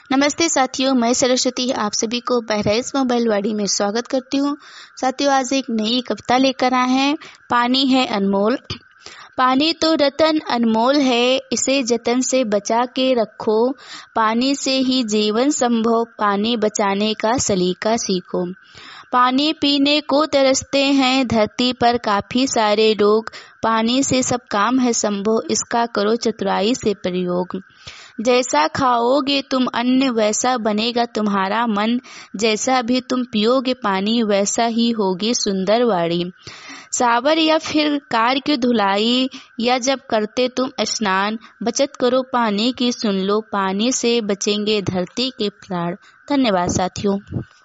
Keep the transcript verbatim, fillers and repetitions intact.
नमस्ते साथियों, मैं सरस्वती आप सभी को बहराइच मोबाइल वाड़ी में स्वागत करती हूँ। साथियों, आज एक नई कविता लेकर आए हैं। पानी है अनमोल। पानी तो रतन अनमोल है, इसे जतन से बचा के रखो। पानी से ही जीवन संभव, पानी बचाने का सलीका सीखो। पानी पीने को तरसते हैं धरती पर काफी सारे लोग। पानी से सब काम है संभव, इसका करो चतुराई से प्रयोग। जैसा खाओगे तुम अन्न वैसा बनेगा तुम्हारा मन। जैसा भी तुम पियोगे पानी वैसा ही होगी सुंदर वाणी। सावर या फिर कार की धुलाई या जब करते तुम स्नान, बचत करो पानी की सुन लो। पानी से बचेंगे धरती के प्राण। धन्यवाद साथियों।